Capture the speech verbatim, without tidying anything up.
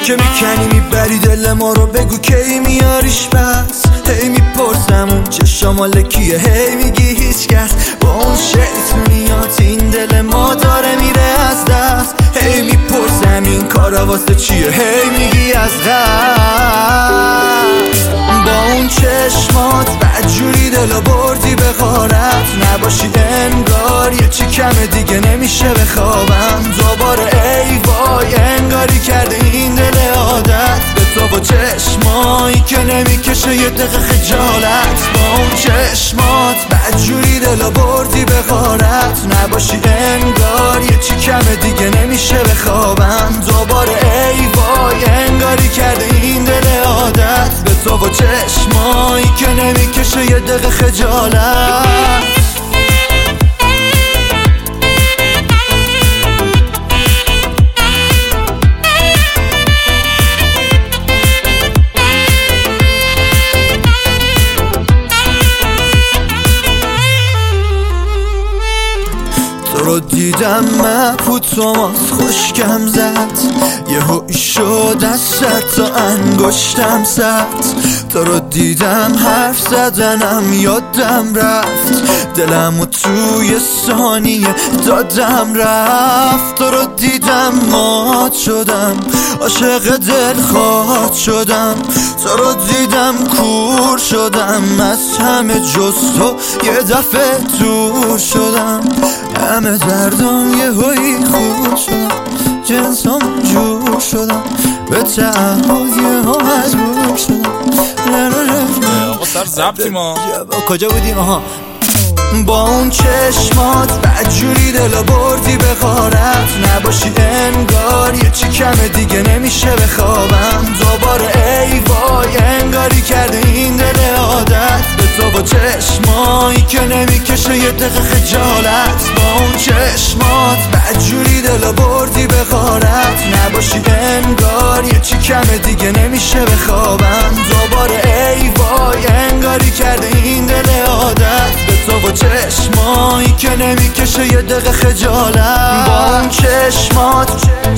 که میکنی میبری دل ما رو، بگو کی میاریش بس. هی میپرسم اون چشام کیه، هی میگی هیچ کس. با اون شیطونیات این دل ما داره میره از دست. هی میپرسم این کارا واسه چیه، هی میگی از قصد. با اون چشمات بدجوری دلو بردی به غارت. نباشی انگار یه چی کمه دیگه نمیشه بخوابم دوباره. ای وای انگاری کرده این دل عادت به تو، با چشمایی که نمیکشه یه دقیقه خجالت. با اون چشمات بدجوری دلو بردی به غارت. نباشی انگار یه چی کمه دیگه نمیشه بخوابم دوباره. ای وای انگاری کرده این دل عادت به تو، با چشمایی که نمیکشه یه دقیقه خجالت. تو رو دیدم مبهوت توماس خوشگم زد، یهو شد دستت تا انگشتم زد. تو رو دیدم حرف زدنم یادم رفت، دلمو توی ثانیه دادم رفت. تو رو دیدم مات شدم، عاشق دلخواه شدم. تو رو دیدم کور شدم، از همه جز تو یه دفعه دور شدم. همه دردم یه هایی خوب شدم، جنسام جور شدم، به تعهدیه ها مجبور شدم. آقا سر زبطیم ها کجا بودیم؟ آها. با اون چشمات بدجوری دلو بردی به غارت. نباشی انگار یه چی کمه دیگه نمیشه بخوابم دوباره. ای وای انگاری کرده این دل عادت به تو، با چشمایی که نمیکشه یه دقیقه خجالت. با اون چشمات بدجوری دلو بردی به غارت. نباشی انگار یه چی کمه دیگه نمیشه بخوابم دوباره. ای وای انگاری کرده این دل عادت به تو، با چشمایی که نمیکشه یه دقیقه خجالت. با اون چشمات